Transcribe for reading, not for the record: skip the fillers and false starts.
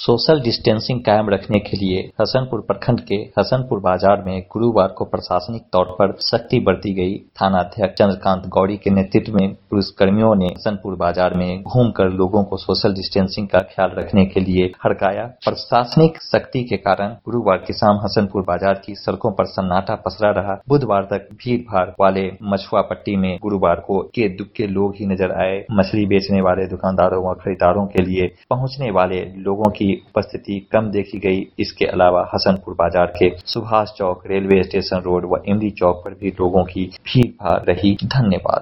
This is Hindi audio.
सोशल डिस्टेंसिंग कायम रखने के लिए हसनपुर प्रखंड के हसनपुर बाजार में गुरुवार को प्रशासनिक तौर पर सख्ती बरती गई। थानाध्यक्ष चंद्रकांत गौड़ी के नेतृत्व में पुलिसकर्मियों ने हसनपुर बाजार में घूमकर लोगों को सोशल डिस्टेंसिंग का ख्याल रखने के लिए हड़काया। प्रशासनिक सख्ती के कारण गुरुवार की शाम हसनपुर बाजार की सड़कों पर सन्नाटा पसरा रहा। बुधवार तक भीड़ भाड़ वाले मछुआ पट्टी में गुरुवार को इक्के दुक्के लोग ही नजर आए। मछली बेचने वाले दुकानदारों व खरीदारों के लिए पहुंचने वाले लोगों की उपस्थिति कम देखी गई। इसके अलावा हसनपुर बाजार के सुभाष चौक, रेलवे स्टेशन रोड व इमली चौक पर भी लोगों की भीड़ भाड़ रही। धन्यवाद।